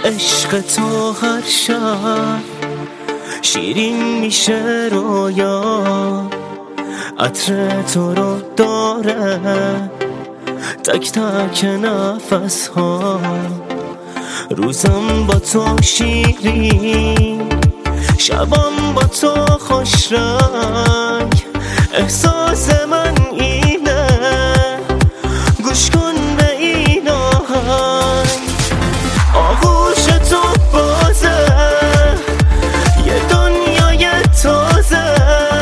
عشق تو هر شب شیرین میشه رویا، عطر تو رو داره تک تک نفس ها. روزم با تو شیرین، شبم با تو خوش رنگ. احساس من اینه، گوش کن به این آهنگ. آغوش تو بازه، یه دنیای تازه.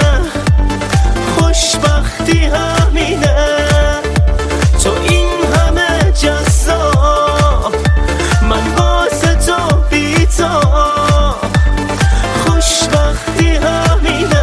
خوشبختی همینه، تو این همه جذاب، من واسه تو بی‌تاب. خوشبختی همینه.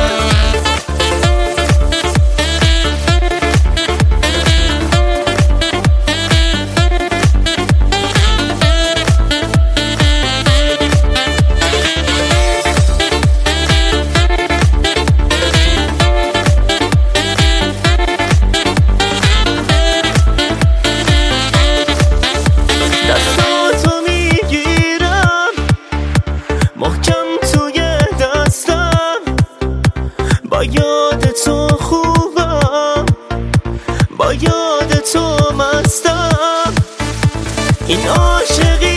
با یاد تو خوبم، با یاد تو مستم. این عاشقی